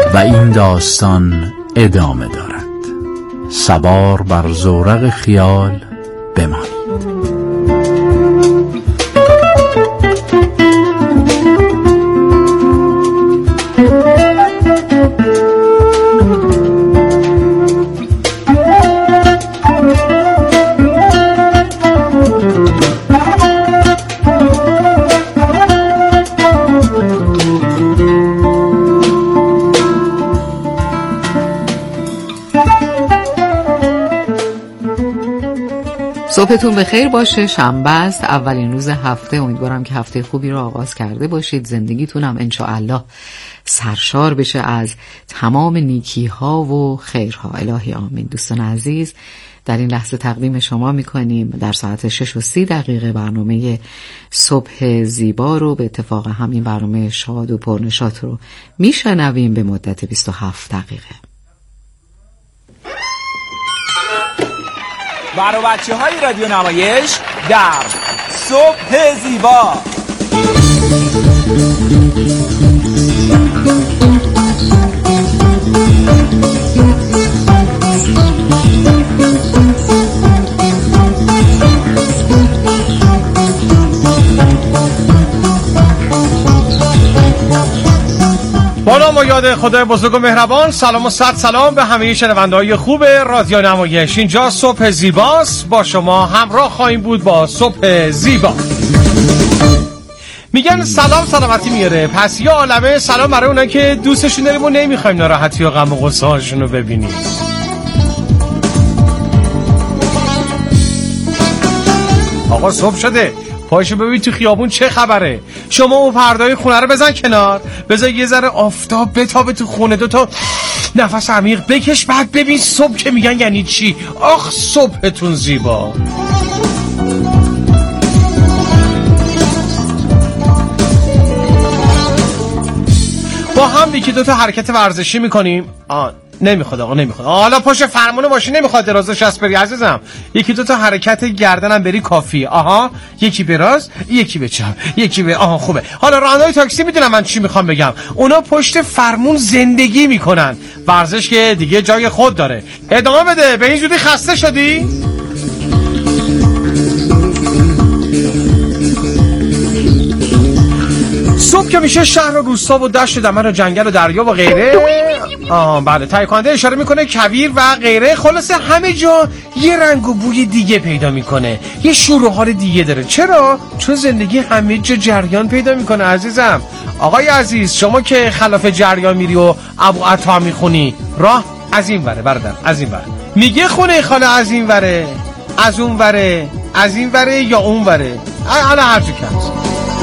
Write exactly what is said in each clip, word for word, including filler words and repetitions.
و این داستان ادامه دارد. سوار بر زورق خیال بمانید. صبحتون بخیر باشه. شنبه است، اولین روز هفته. امیدوارم که هفته خوبی رو آغاز کرده باشید. زندگیتون هم انشاءالله سرشار بشه از تمام نیکی ها و خیرها. الهی آمین. دوستان عزیز، در این لحظه تقدیم شما میکنیم در ساعت شش و سی دقیقه برنامه صبح زیبا رو. به اتفاق همین برنامه شاد و پرنشاط رو میشنویم به مدت بیست و هفت دقیقه. برای بچه های رادیو نمایش در صبح زیبا. با نام و یاد خدای بزرگ و مهربان، سلام و صد سلام به همه شنونده‌های خوب رادیو نمایش. اینجا صبح زیباست، با شما همراه خواهیم بود با صبح زیبا. میگن سلام سلامتی میاره، پس یه عالمه سلام برای اونایی که دوستشون داریم و نمیخوایم ناراحتی و غم و غصه هاشون رو ببینیم. آقا صبح شده، پاشو ببین تو خیابون چه خبره. شما اون پردای خونه رو بزن کنار، بذار یه ذره آفتاب بتابه تو خونه، دو تا نفس عمیق بکش، بعد ببین صبح که میگن یعنی چی. آخ صبحتون زیبا. با هم یکی دو تا حرکت ورزشی میکنیم. آه نمیخواد آقا، نمیخواد. حالا پشت فرمون ماشین نمیخواد درازش از بری عزیزم. یکی دو تا حرکت گردنم بری کافیه. آها، یکی به راست، یکی به چپ، یکی به آها خوبه. حالا راننده‌های تاکسی میدونم من چی میخوام بگم. اونا پشت فرمون زندگی میکنن. ورزش که دیگه جای خود داره. ادامه بده. به این زودی خسته شدی؟ صبح که میشه شهر و روستا و دشت و دمن و جنگل و دریا و غیره. آه بله، تهیه کننده اشاره میکنه کویر و غیره. خلاصه همه جا یه رنگ و بوی دیگه پیدا میکنه، یه شور و حال دیگه داره. چرا؟ چون زندگی همه جا جریان پیدا میکنه عزیزم. آقای عزیز، شما که خلاف جریان میری و ابو عطا میخونی، راه از این وره برادر، از این وره. میگه خونه خاله از این وره، از اون وره، از این وره یا اون وره، حالا هر جو که هست.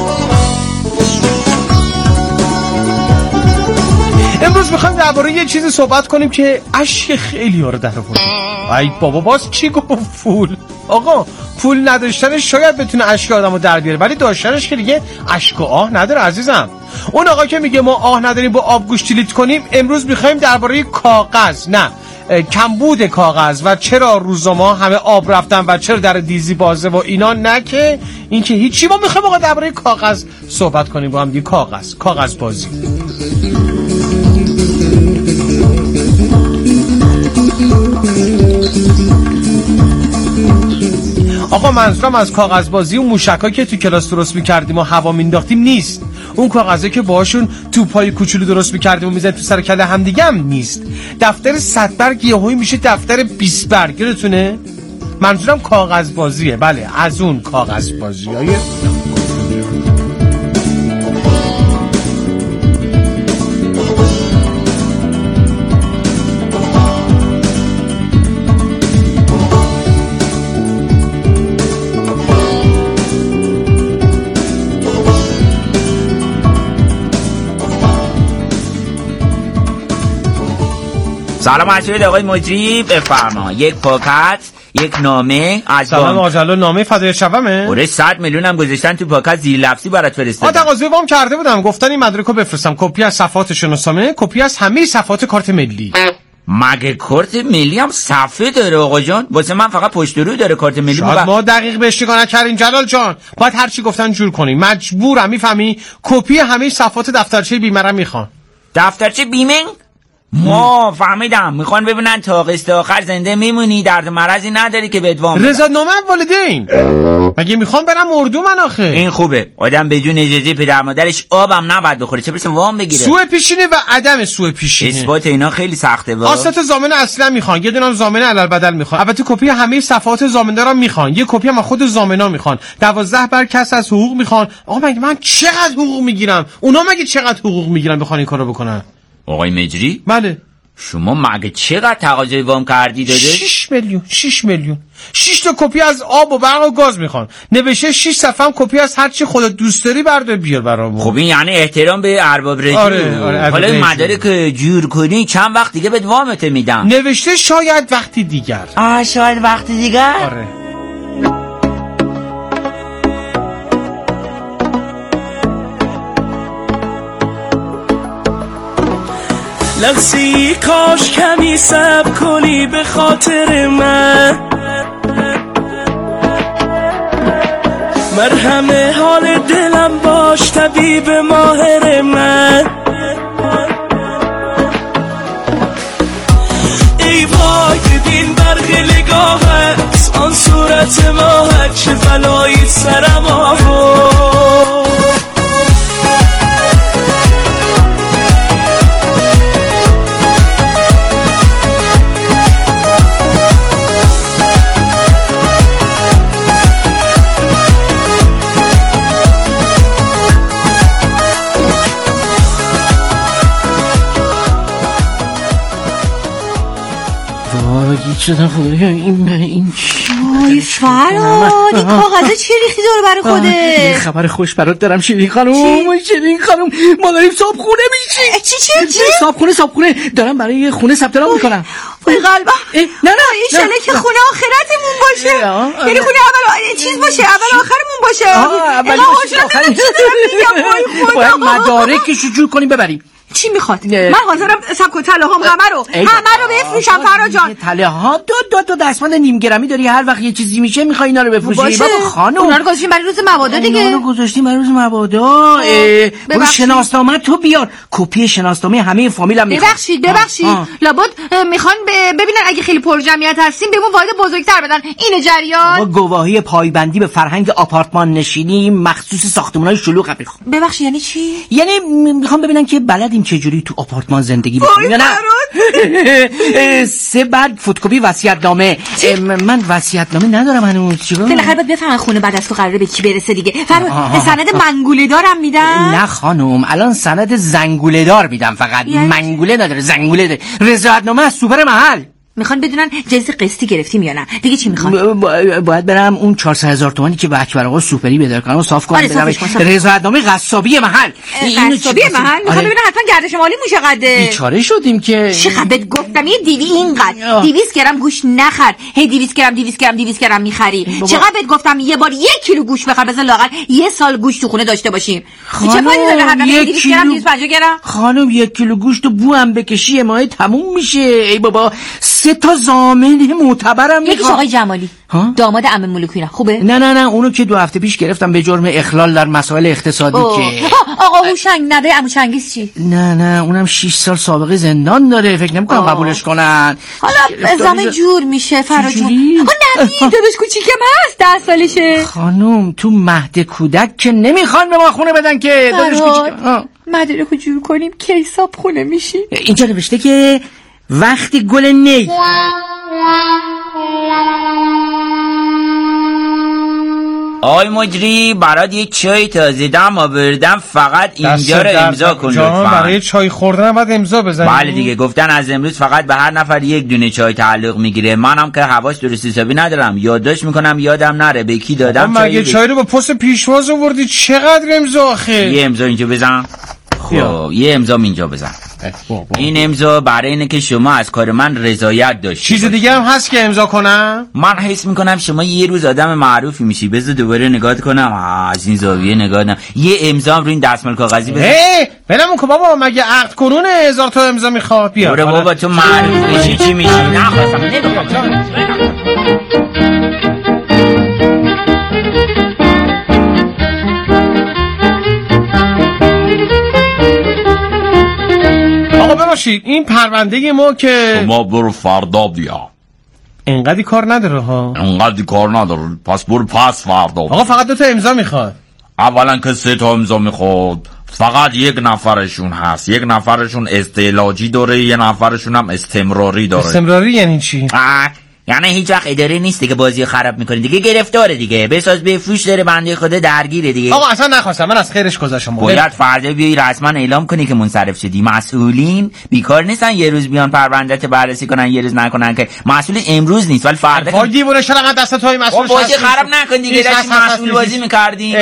امروز میخوایم درباره یه چیزی صحبت کنیم که اشک خیلی ها رو در آورده. ای بابا باز چی گفت؟ پول. آقا پول نداشتنش شاید بتونه اشک آدمو در بیاره، ولی داشتنش که دیگه اشک و آه نداره عزیزم. اون آقا که میگه ما آه نداریم با آبگوش دیلیت کنیم، امروز میخوایم درباره کاغذ، نه کمبود کاغذ و چرا روزنامه‌ها همه آب رفتن و چرا در دیزی بازه و اینا، نه که این که هیچی. ما میخوایم آقا درباره کاغذ صحبت کنیم با هم دیگه. کاغذ، کاغذ بازی. آقا منظورم از کاغذ بازی و موشکایی که تو کلاس درست می‌کردیم و هوا مینداختیم نیست. اون کاغذایی که باهاشون توپای کوچولو درست می‌کردیم و می‌زدیم تو سر کله هم دیگه هم نیست. دفتر صد برگ یهویی میشه دفتر بیست برگ. یادتونه؟ منظورم کاغذ بازیه. بله، از اون کاغذ بازیای سلام عرض آقای مجری، بفرما. یک پاکت، یک نامه از سلام آجلو. نامه فدای شبمه؟ اوره صد میلیون هم گذاشتن تو پاکت زیر لفظی برات فرستادم. آ تقاضای وام کرده بودم، گفتن این مدرکو بفرستم، کپی از صفحات شناسنامه، کپی از همه صفحات کارت ملی. مگه کارت ملی هم صفحه داره آقا جان؟ واسه من فقط پشت روی داره کارت ملی. شاید ما دقیق بهش نگاه نکردیم جلال جان. باید هر چی گفتن جور کنیم. مجبورم، میفهمی؟ کپی همه صفحات دفترچه بیمه رو میخوان. دفترچه بیمه؟ ما فهمیدم میخوان ببینن تا قسط آخر زنده میمونی، درد مرضی نداری که بهت وام بدن. رضایت‌نامه والدین مگه میخوام برم اردو من آخه؟ این خوبه، آدم بدون اجازه پدر مادرش آبم نباید بخوره، چه برسه وام بگیره. سوء پیشینه و عدم سوء پیشینه اثبات اینا خیلی سخته. با واسطه ضامن اصلا میخوان، یه دونم ضامن علل بدل میخوان. البته کپی همه صفحات ضامنه را میخوان، یه کپی هم خود ضامنا میخوان. دوازده بر کس از حقوق میخوان. آقا مگه من چقدر حقوق میگیرم؟ اونا مگه چقدر حقوق میگیرن بخوان این کارو بکنن؟ آقای مجری؟ بله. شما مگه چقدر تقاضای وام کردی داده؟ شش میلیون. شش میلیون. شش تا کپی از آب و برق و گاز میخوان. نوشته شش صفحه هم کپی از هر چی خودت دوست داری بردار بیار برام. خب این یعنی احترام به ارباب رجوع. آره، آره، حالا این مدارک جور کنی چند وقت دیگه بهت وامت میدن. نوشته شاید وقتی دیگر. آ شاید وقتی دیگر؟ آره. لحظی کاش کمی صبر کنی به خاطر من، مرهم حال دلم باش طبیب ماهر من. ای وای ببین برق نگاهت، آن صورت ماهت چه بلایی سرم آورد. چرا خدایا این این وای فراد، این کاغذه چی ریختی دور برای خوده؟ یه خبر خوش برات دارم شیرین خانم. شیرین خانم ما داریم صابخونه میشیم. چی چی چی؟ صابخونه صابخونه دارم برای یه خونه ثبت نام میکنم. وای قلبم. نه نه این شله که خونه آخرتمون باشه، یعنی خونه اول چیز باشه، اول آخرمون باشه. اول باشه باید مدارکشو جور کنیم ببریم. چی میخواد؟ من حاضرم سبک و طلاهام همه رو همه رو بفروشم فرا جان. طلاها دو دو تا دستمند نیم گرمی داری، هر وقت یه چیزی میشه میخوای اینا رو بفروشی. بابا خانم اونا رو گذاشتیم برای روز مبادا دیگه. اونا رو گذاشتیم برای روز مبادا. برو شناسنامه تو بیار، کپی شناسنامه همه فامیلم میخوام. ببخشید ببخشید لابد میخوان ببینن اگه خیلی پر جمعیت هستیم بهمون واحد بزرگتر بدن. اینه جریان. گواهی پایبندی به فرهنگ آپارتمان نشینی مخصوص ساختمان‌های شلوغ میخوام. ببخشید یعنی چی؟ یعنی میخوام ببینن که بلدیم چه جوری تو آپارتمان زندگی بکنیم یا نه. سه بعد فتوکپی وصیت‌نامه. من وصیت‌نامه ندارم هنوز. چیکار؟ بالاخره باید بفهمن خونه بعد از تو قراره به کی برسه دیگه. فراد سند منگوله دارم میدن؟ نه خانم الان سند زنگوله دار میدم فقط. منگوله نداره، زنگوله داره. رضایت‌نامه از سوپر محل. میخوان بدونن جنس قسطی گرفتیم یا نه. دیگه چی میخوان؟ باید برم اون چهارصد هزار تومانی که به اکبر آقا سوپری بده کنم صاف کنم بدم. رضایت‌نامه قصابی محل. قصابی محل میخوام ببینم حتما گردش مالی موشه قده. بیچاره شدیم که. چقدر گفتم یه دیوی اینقدر دویست گرم گوش نخر. هی دویست گرم دویست گرم دویست گرم میخری. چقدر بهت گفتم یه بار یک کیلو گوش بخر بزن لااقل یه سال گوش تو خونه داشته باشیم. چه فایده داره حداقل دویست گرم دویست و پنجاه گرم؟ خانم یک کیلو گوشت بو هم بکشی ماه تموم میشه. ای بابا سه تا زامن معتبرم میخوام. یکیش آقای جمالی داماد عمه ملوکینا خوبه؟ نه نه نه اونو که دو هفته پیش گرفتم به جرم اخلال در مسائل اقتصادی. که آقا هوشنگ نده عمو چنگیز چی؟ نه نه اونم شش سال سابقه زندان داره، فکر نمی‌کنم قبولش کنن. حالا زمان جور میشه فراجون. آ نبی داداش کوچیکم هست ده سالشه. خانم تو مهد کودک که نمیخوان به ما خونه بدن که داداش کوچیکم. مدارکو جور کنیم کی حساب خونه میشی؟ اینجا نوشته که وقتی گل نی آی مجری برات یه چای تازه دم آوردم، فقط اینجا رو امضا کن لطفاً. برای چای خوردن باید امضا بزنی. بله دیگه گفتن از امروز فقط به هر نفر یک دونه چای تعلق میگیره. منم که حواس درست حسابی ندارم، یادداشت میکنم یادم نره به کی دادم. مگه چای رو با پست پیشواز آوردی؟ چقدر امضا آخه؟ یه امضا اینجا بزن. خب یه امضا اینجا بزن. این امضا برای اینه که شما از کار من رضایت داشتی. چیز دیگه هم هست که امضا کنم؟ من حس میکنم شما یه روز آدم معروفی میشی. بذار دوباره نگاه کنم. از این زاویه نگاه کنم. یه امضا روی این دستمال کاغذی بزن. ای بلمون که بابا مگه عقد کنون هزار تا امضا میخواد. بیا برو بابا تو معروف بشی چی میشی؟ نخواستم نمیخوام. آقا ببخشید این پرونده ما که شما برو فردا بیا. انقدی کار نداره ها. انقدی کار نداره، پس برو پس فردا. آقا فقط دو تا امضا میخواد. اولا که سه تا امضا میخواد، فقط یک نفرشون هست، یک نفرشون استعلاجی داره، یه نفرشون هم استمراری داره. استمراری یعنی چی؟ آه یعنی هیچ وقت اداره نیست دیگه، بازی خراب میکنه دیگه، گرفتاره دیگه، بساز بفروش داره، بنده خدا درگیره دیگه. آقا اصلا نخواستم، من از خیرش گذاشتم. باید فردا بیایی رسما اعلام کنی که منصرف شدی. مسئولین بیکار نیستن یه روز بیان پروندهت بررسی کنن یه روز نکنن، که مسئول امروز نیست ولی فردا وای دیوونه شدم من دست توی مسئول. بازی خراب نکن دیگه، داشتی مسئول بازی میکردی.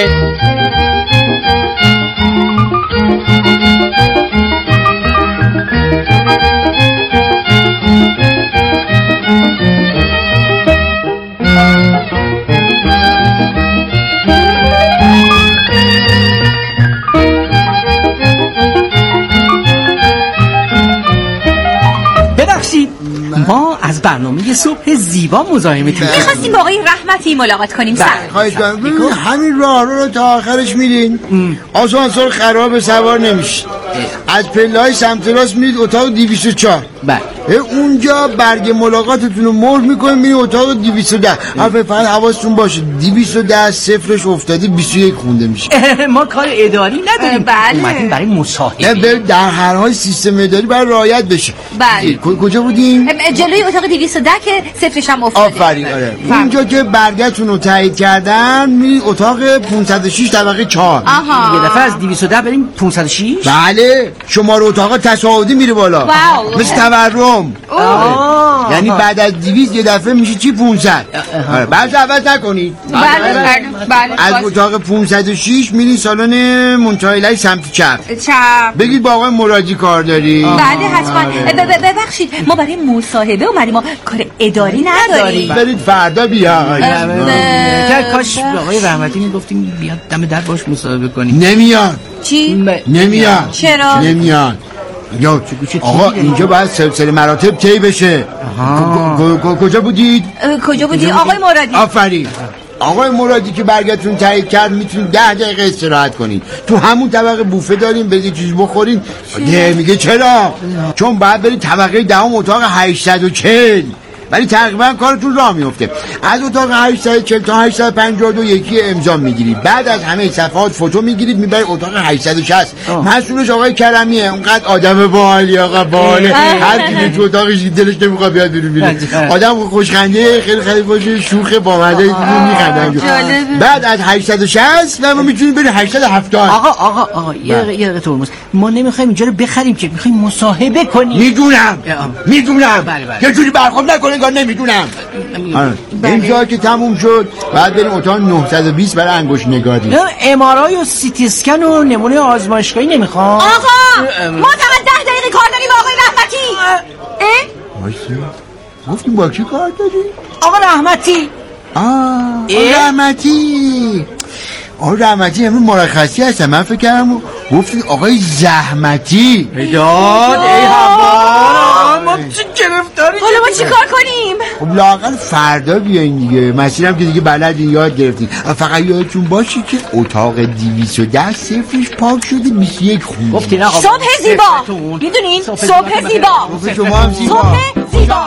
ما از برنامه صبح زیبا مزاحمتون شدیم. می‌خواستیم با آقای رحمتی ملاقات کنیم. سر خواهش کنم ببین همین راه رو تا آخرش میرین، آسانسور خراب سوار نمیشید، از پله‌های سمت راست میرید اتاق دویست و چهار. بله اونجا برگ ملاقاتتون رو مهر میکنید میرید اتاق دویست و ده. البته فقط حواستون باشه دویست و ده صفرش افتاده بیست و یک خونده میشه. ما کار اداری نداریم. بله اومدیم برای مصاحبه. در هر حال سیستم اداری باید رعایت بشه. بله کجا بودیم؟ جلوی اتاق دویست و ده که صفرش هم افتاده. آفرین. آره اونجا که برگتون رو تایید کردن میرید اتاق پانصد و شش طبقه چهار. آها یه دفعه از دویست و ده بریم پانصد و شش. بله شماره اتاق تصاعدی میره بالا. واو. مثل تورم. یعنی بعد از دویست یه دفعه میشه چی پانصد. آره بعد عوض نکنید. بله بله بله. از اتاق پانصد و شش میرید سالن منتهی سمت چپ. چپ. بگید با آقای مرادی کار داری. بله حتما. ببخشید ما برای مصاحبه اومدیم، ما کار اداری نداریم. برید فردا بیا. کاش آقای رحمتی میگفتیم بیاد دم در باش مصاحبه کنیم. نمیاد. چی؟ نمیاد. چرا؟ نمیاد. یا آقا اینجا باید سلسله مراتب طی بشه. کجا بودید؟ کجا بودی آقای مرادی؟ آفرین. آقای مرادی که برگتون تایید کرد میتونید ده دقیقه استراحت کنید، تو همون طبقه بوفه داریم برید چیز بخورین. ده میگه چرا؟ چون باید برید طبقه دهم اتاق هشتصد و چهل، ولی تقریبا کارتون راه میفته. از اتاق هشتصد و چهل تا هشتصد و پنجاه و دو یکی امضا میگیرید، بعد از همه صفحات فوتو میگیرید میبرید اتاق هشتصد و شصت. مسئولش آقای کرمیه، اونقدر آدم باحالی آقا باحاله، هر کی تو اتاقش دلش نمیخواد بیاد بیرون بیرون. آدم خوشخنده، خیلی خیلی باشه، شوخ بامزه میخندن. بعد از هشتصد و شصت ما میتونیم بریم هشتصد و هفتاد. آقا آقا آقا یه دقیقه ترمز، ما نمیخوایم اینجا رو بخریم که، میخوایم مصاحبه کنیم. میدونم میدونم یه جوری برخورد نکنه که نمیدونم. اینجا که تموم شد بعد بریم اتاق نهصد و بیست برای انگشت نگاری. ام آر آی و سی تی اسکن و نمونه آزمایشگاهی نمیخوام. آقا ما فقط ده دقیقه کار داریم آقای رحمتی. اه؟ گفتیم با کی کار داریم؟ آقا رحمتی. آه آقا رحمتی. آقا رحمتی همین مرخصی هستم، من فکر کردم گفتید آقای زحمتی. داد ای هوا ما چی گرفتاری. حالا ما چی کار کنیم؟ خب لااقل فردا بیاین دیگه، مسیرم که دیگه بلدین یاد گرفتین. فقط یادتون باشه که اتاق دویست و ده صفرش پاک شده بیست و یک خونه. گفتین آقا صبح زیبا میدونین؟ صبح زیبا. صبح شما هم زیبا. صبح زیبا.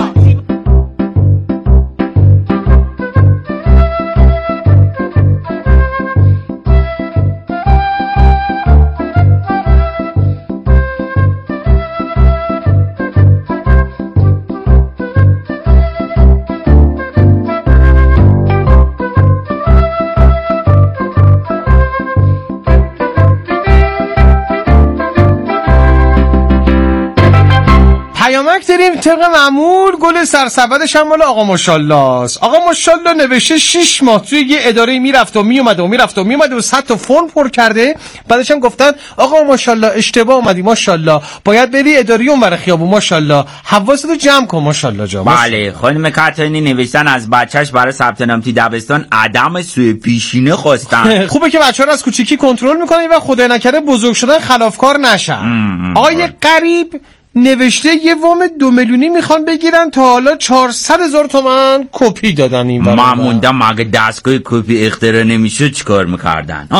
پیامک داریم طبق معمول. گل سرسبدش هم مال آقا ماشاءالله است. آقا ماشاءالله نوشته شش ماه توی یه اداره میرفت و میومد و میرفت و میومد و صد تا فرم پر کرده. بعدش هم گفتن آقا ماشاءالله اشتباه اومدی ماشاءالله، باید بری اداری اونور خیابون ماشاءالله، حواستو جمع کن ماشاءالله جان. بله خانم کاترینی نوشتن از بچهش برای ثبت نام تو دبستان عدم سوء پیشینه خواستن. خوبه که بچه‌ها رو از کوچیکی کنترل میکنن و خدای نکرده بزرگ شدن خلافکار نشن. آقای غریب نوشته یه وام دو میلیونی میخوان بگیرن، تا حالا چهارصد هزار تومان کپی دادن. این من موندم مگه دستگاه کپی اختراع نمیشد چیکار میکردن؟ ها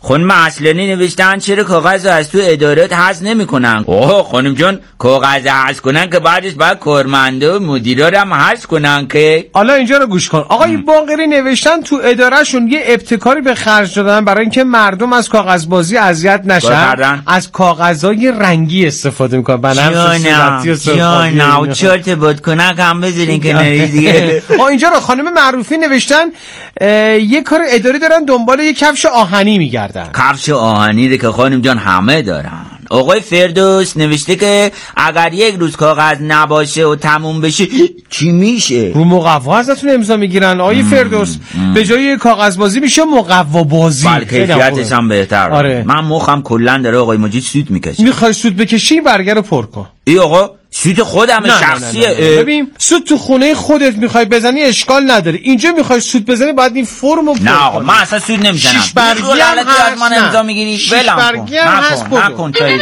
خانم اصلانی نوشتن چرا کاغذ رو از تو ادارات حذف نمیکنن؟ اوه خانم جان کاغذ حذف کنن که بعدش باید کارمندا و مدیرا رو هم حذف کنن که. حالا اینجا رو گوش کن. آقای باقری نوشتن تو ادارهشون یه ابتکاری به خرج دادن برای اینکه مردم از کاغذبازی اذیت نشن، از کاغذهای رنگی استفاده میکنن. جانا جانا چرت بود کنه کم بذارین کناری دیگه. آ اینجا رو خانم معروفی نوشتن یه کار اداری دارن دنبال یه کفش آهنی میگردن. کفش آهنی رو که خانم جان همه دارن. آقای فردوس نوشته که اگر یک روز کاغذ نباشه و تموم بشه چی میشه؟ رو مقوا ازتون امضا میگیرن آقای فردوس. به جای کاغذبازی میشه مقوا بازی. بله کیفیتش هم بهتر. آره. من مخم کلا داره آقای مجید سود میکشه. میخوای سود بکشی برگر رو پر کن. ای آقا سود خودم شخصیه. ببین سود تو خونه خودت میخوای بزنی اشکال نداره. اینجا میخوای سود بزنی باید این فرمو پر. نه آقا من اصلا سود نمیزنم. شش برگی هم هست. من امضا میگیری ولم کن. برگی هم هست. نکن چایی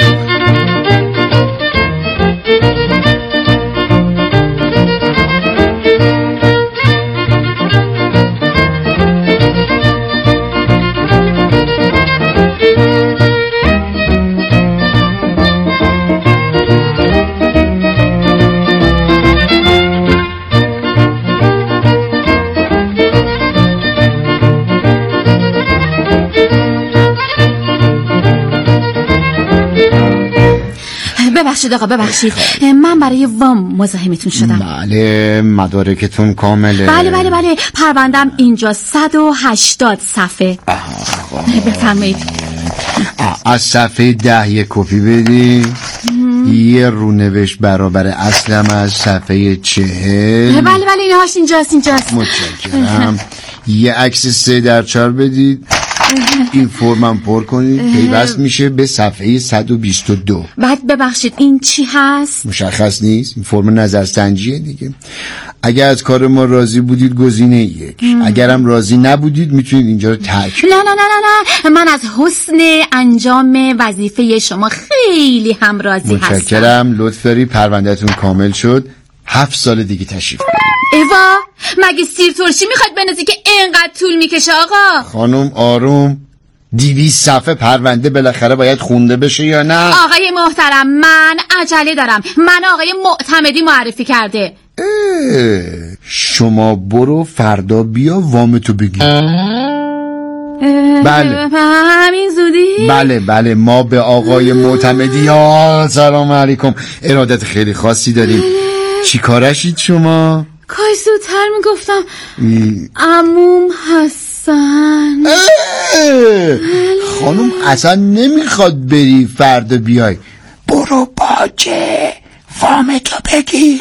ببخشید آقا ببخشید من برای وام مزاحمتون شدم. بله مدارکتون کامله. بله بله بله پروندم اینجا صد و هشتاد صفحه. بفرمایید. از صفحه ده یک کپی بدی. یه رونوشت برابر اصلم از صفحه چهل. بله بله اینهاش اینجاست اینجاست. متشکرم. یه عکس سه در چهار بدید. این فرمم پر کنید پیوست میشه به صفحه صد و بیست و دو. بعد ببخشید این چی هست؟ مشخص نیست. این فرم نظرسنجیه دیگه. اگر از کار ما راضی بودید گزینه یک، اگرم راضی نبودید میتونید اینجا رو ترک. نه نه نه نه نه من از حسن انجام وظیفه شما خیلی هم راضی هستم. متشکرم. لطف داری پروندهتون کامل شد. هفت سال دیگه تشریف کنید. ایوا مگه سیر ترشی میخواد بنازی که اینقدر طول میکشه آقا؟ خانم آروم. دیویس صفحه پرونده بالاخره باید خونده بشه یا نه؟ آقای محترم من عجله دارم. من آقای معتمدی معرفی کرده. شما برو فردا بیا وامتو بگی. بله همین زودی؟ بله بله ما به آقای معتمدی ها سلام علیکم ارادت خیلی خاصی داریم. چی کارشید شما؟ کاش زودتر میگفتم عموم حسن. خانم اصلا نمیخواد بری فردا بیای. برو باجه وامتو بگیر.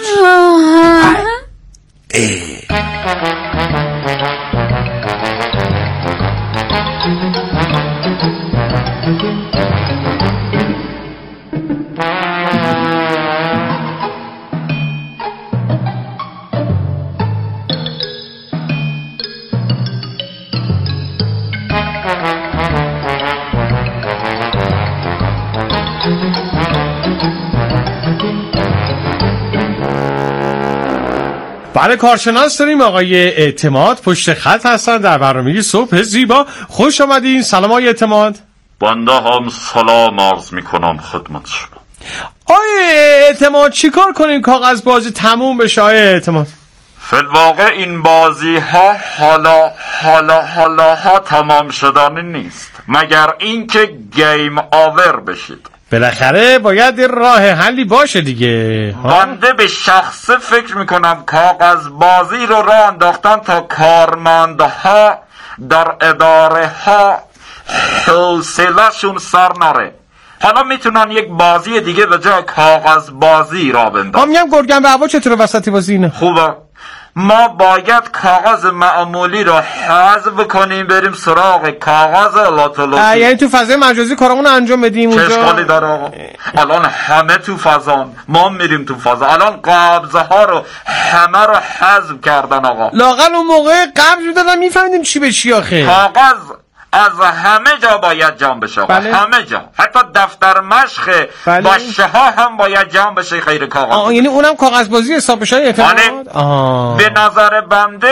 بله کارشناس داریم آقای اعتماد پشت خط هستن در برنامه صبح زیبا. خوش آمدین. سلام آقای اعتماد. بنده هم سلام عرض میکنم خدمت شما. آقای اعتماد چیکار کنیم کاغذ بازی تموم بشه آقای اعتماد؟ فی‌الواقع این بازی ها حالا حالا حالا ها تمام شدنی نیست مگر اینکه گیم آور بشید. بالاخره باید راه حلی باشه دیگه. بنده به شخصه فکر میکنم کاغذ بازی رو راه انداختن تا کارمندها در اداره ها حوصله‌شون سر نره. حالا میتونن یک بازی دیگه به جای کاغذ بازی را بندازن. ما میگم گرگن به هوا چطور وسطی بازی اینه؟ خوبه. ما باید کاغذ معمولی رو حذف کنیم بریم سراغ کاغذ الکترونیکی. یعنی تو فضای مجازی کارمون انجام بدیم اونجا؟ چه اشکالی داره آقا؟ الان همه تو فضان، ما میریم تو فضا. الان قبضه ها رو همه رو حذف کردن آقا. لااقل اون موقع قبض میدادن میفهمیدیم چی به چی آخه. کاغذ از همه جا باید جمع بشه آقا. بله. همه جا، حتی دفتر مشق بله. باشه ها هم باید جمع بشه غیر کاغذ. آه یعنی اونم کاغذ بازی حساب بشه اعتماد؟ آه. به نظر بنده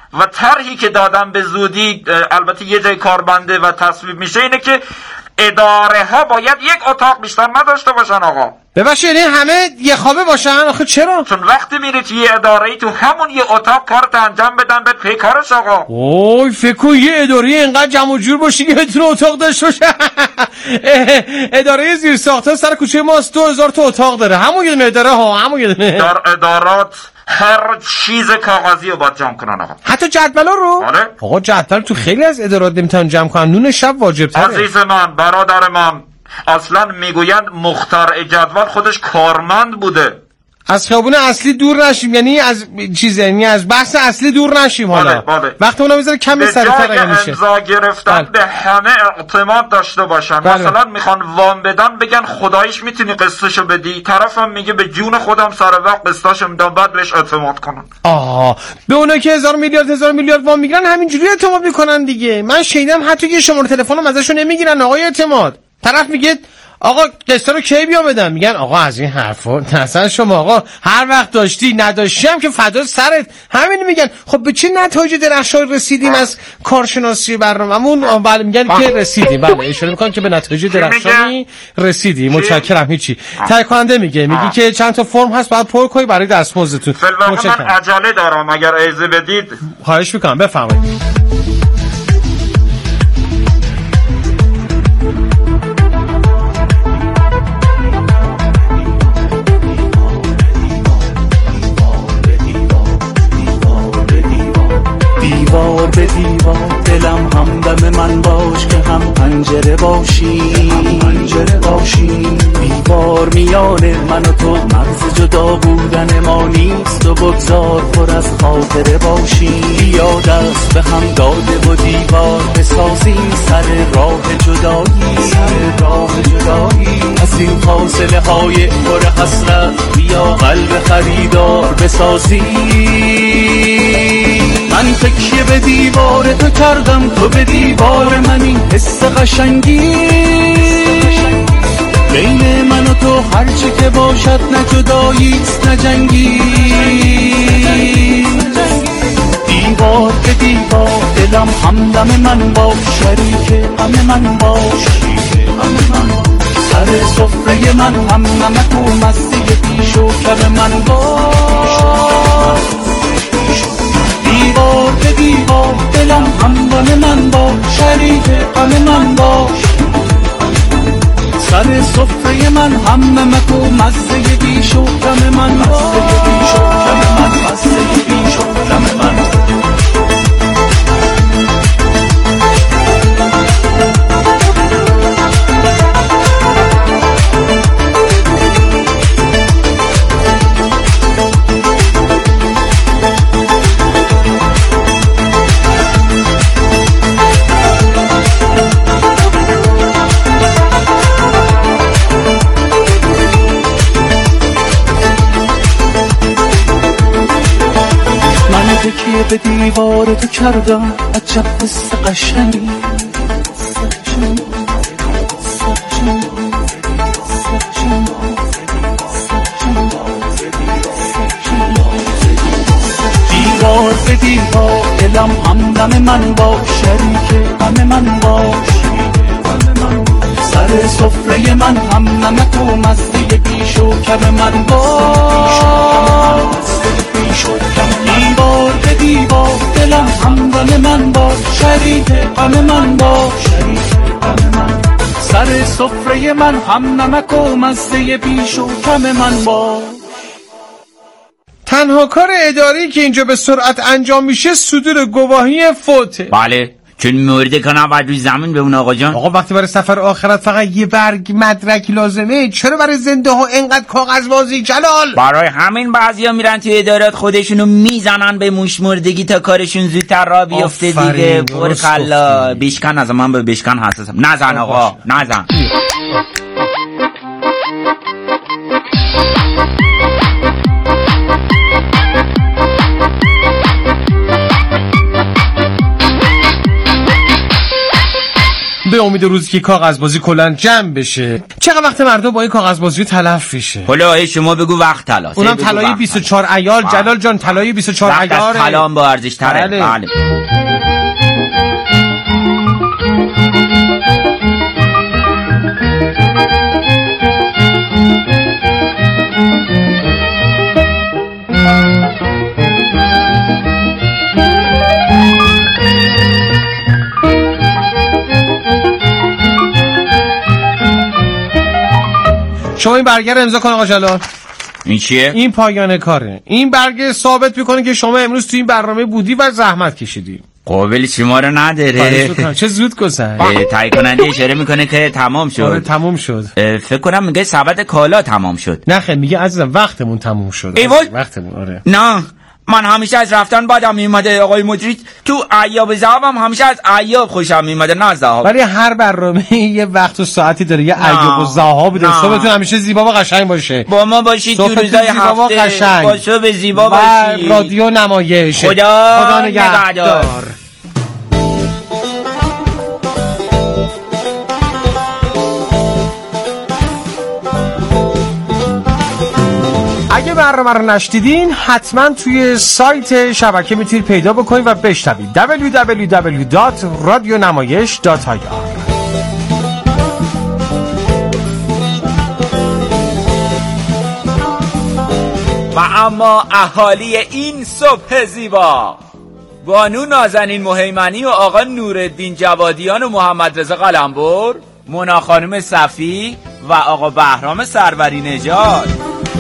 و طرحی که دادم به زودی البته یه جای کار بنده و تصویب میشه اینه که اداره ها باید یک اتاق بیشتر نداشته باشن آقا. ببخشید یعنی همه یه خوابه باشن؟ آخه چرا؟ چون وقتی میری توی یه اداره ای تو همون یه اتاق کارت انجام بدن به پیکارش آقا. اوی فکر کن یه اداره اینقدر جمع و جور باشه که بتونه اتاق داشته باشه. اداره زیر ساخته سر کوچه ماست دو هزار تا اتاق داره. همون یه دونه اداره ها همون یه دونه. در ادارات هر چیز کاغذی رو باید جمع کنن آقا. حتی جدولا رو؟ آره. آقا جدول تو خیلی از ادارات نمیتونن جمع کنن. نون شب واجب تره. عزیز من برادر من اصلا میگویند مخترع جدول خودش کارمند بوده. از خیابون اصلی دور نشیم، یعنی از چیز یعنی از بحث اصلی دور نشیم. حالا باله باله. وقتی اونا میذاره کمی سریعتر اگه میشه امضا گرفتن به همه اعتماد داشته باشن. بله. مثلا میخوان وام بدن بگن خداییش میتونی قسطشو بدی، طرفم میگه به جون خودم سر وقت قسطاشو میدم، بعد بهش اعتماد کنن. آها به اونا که هزار میلیارد هزار میلیارد وام میگیرن همینجوری اعتماد میکنن دیگه. من شنیدم حتی که شماره تلفنم ازشون نمیگیرن آقای اعتماد. طرف میگه آقا قسطا رو کی بیام بدم؟ میگن آقا از این حرفا اصلا شما آقا هر وقت داشتی نداشتی هم که فدا سرت. همین میگن. خب به چه نتایج درخشان رسیدیم از کارشناسی برنامه‌مون؟ بله میگن که رسیدیم. بله اشاره میکنن که به نتایج درخشانی رسیدیم. متشکرم. هیچی. تایید کننده میگه میگه که چند تا فرم هست بعد پر کنی برای دستمزدتون. متشکرم. من عجله دارم اگر اجازه بدید. خواهش میکنم بفرمایید. دیوار به دیوار دلم همدم من باش که هم پنجره باشی هم پنجره باشی. دیوار میان من و تو مرز جدا بودن ما نیست و بگذار پر از خاطره باشی. بیا دست به هم داده و دیوار بسازیم سر راه جدایی سر راه جدایی. از این فاصله های پر حسرت بیا قلب خریدار بسازیم. من تکیه به دیوار تو کردم تو به دیوار من این حس قشنگی بین من و تو هرچی که باشد نه جداییست نه جنگی. دیوار به دیوار دلم همدم من باش شریک غم من باش سر سفره من هم نمک و مستی پیش و کم من باش. دیوار به دیوار دلم همدم من باش شریک غم من باش سر سفره من هم نمک و مزه بیش و کم من باش مزه بیش و کم من مزه بیش و کم من. تکیه به دیوار تو کردم عجب حس قشنگی دیوار به دیوار دلم همدم من باش شریک غم من باش سر سفره من هم نمک و مزه بیش و کم من باش. دیوار به دیوار دلم همدم من باش شریک غم من باش سر سفره من هم نمک و مزه بیش و کم من باش. تنها کار اداری که اینجا به سرعت انجام میشه صدور گواهی فوته. بله چون مورد کنم باید روی زمین بمونه آقا جان. آقا وقتی برای سفر آخرت فقط یه برگ مدرک لازمه چرا برای زنده ها اینقدر کاغذ بازی جلال؟ برای همین بعضیا میرن توی ادارات خودشونو میزنن به موش مردگی تا کارشون زودتر را بیفته دیگه. پر خلا بیشکن از من به بیشکن حساسم. نزن آقا نزن. به امید نامیده روزی که کاغذبازی کلا جمع بشه. چقدر وقت مردم با این کاغذبازی تلف میشه؟ حالا شما بگو وقت طلا. اونم طلای بیست و چهار عیار. جلال جان طلای بیست و چهار عیار. وقت طلا با ارزش تره. بله. بله. شما این برگه رو امضا کن آقا جلال. این چیه؟ این پایان کاره. این برگه ثابت میکنه که شما امروز تو این برنامه بودی و زحمت کشیدی. قابل شما رو نداره. چه زود گذشت. تایید کننده اشاره میکنه که تمام شد. آره تمام شد. فکر کنم میگه سبد کالا تمام شد. نه خیر میگه عزیزم وقتمون تمام شد. وقتمون. آره نه من همیشه از رفتن بعدم میومده آقای مدیر. تو ایاب ذهبم همیشه از ایاب خوشم میومده نه ذهب. ولی هر برنامه یه وقت و ساعتی داره. یه ایاب و ذهب داره. صبحتون همیشه زیبا و قشنگ باشه. با ما باشید تو روزای هفته. با صبح زیبا باشید. رادیو نمایش. خدا خدا نگهدار. اگه برنامه رو نشدیدین حتما توی سایت شبکه میتونید پیدا بکنید و بشنوید دبلیو دبلیو دبلیو دات رادیو نمایش دات آی آر. و اما اهالی این صبح زیبا، بانو نازنین مهیمنی و آقا نورالدین جوادیان و محمد رضا قلمبر، مونا خانم صفی و آقا بهرام سروری نژاد،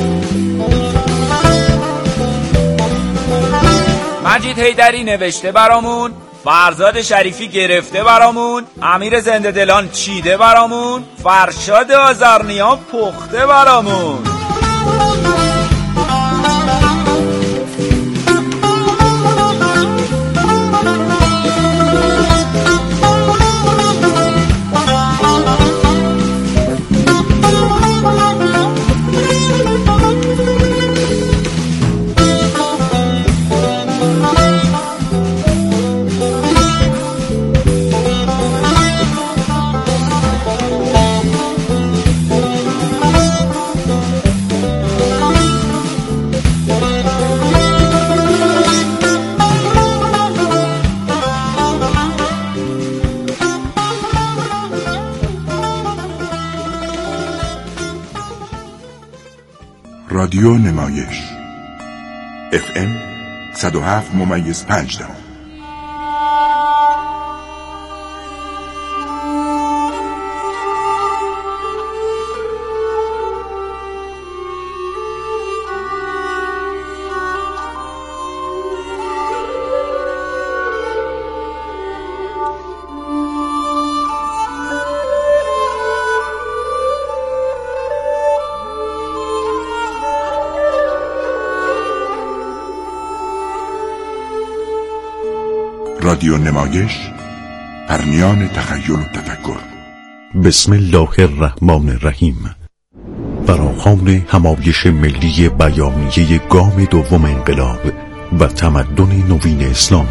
مجید حیدری نوشته برامون، فرزاد شریفی گرفته برامون، امیر زنده دلان چیده برامون، فرشاد آذرنیا پخته برامون. رادیو نمایش اف ام صد و هفت ممیز پنج دهم. رادیو نمایش، پرنیان تخیل و تفکر. بسم الله الرحمن الرحیم. فراخوان همایش ملی بیانیه گام دوم انقلاب و تمدن نوین اسلامی.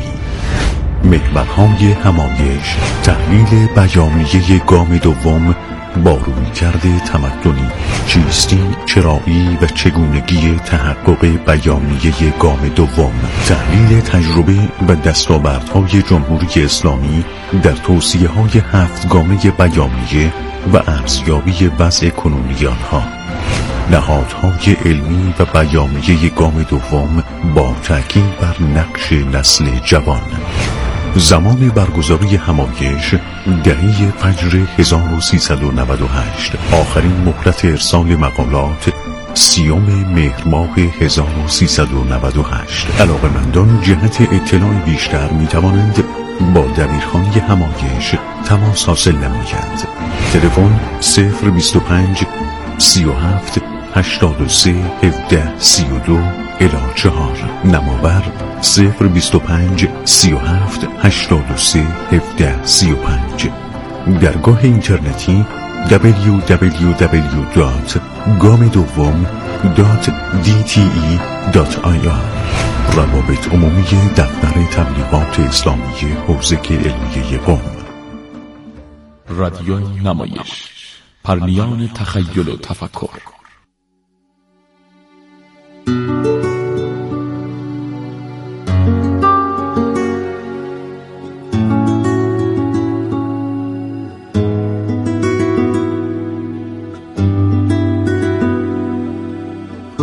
محورهای همایش، تحلیل بیانیه گام دوم با رویکرد تمدنی، چیستی، چرایی و چگونگی تحقق بیانیه گام دوم، تحلیل تجربه و دستاوردهای جمهوری اسلامی در توصیه‌های هفتگانه بیانیه و ارزیابی وضع کنونی آنها، نهادهای علمی و بیانیه گام دوم با تاکید بر نقش نسل جوان. زمان برگزاری همایش دهه فجر هزار و سیصد و نود و هشت. آخرین مهلت ارسال مقالات سیوم مهر ماه هزار و سیصد و نود و هشت. علاقه‌مندان جهت اطلاع بیشتر می توانند با دبیرخانه همایش تماس حاصل نمایند. تلفن صفر بیست و پنج سی و هفت هشتاد و سه هفده سی و دو الی چهار. نماور صفر بیست و پنج سی و هفت هشتاد و سه هفده سی و پنج. درگاه اینترنتی دبلیو دبلیو دبلیو دات گام دوم دات دی تی ای دات آی آر. روابط عمومی دفتر تبلیغات اسلامی حوزه علمیه قم. رادیو نمایش، پرنیان تخیل و تفکر.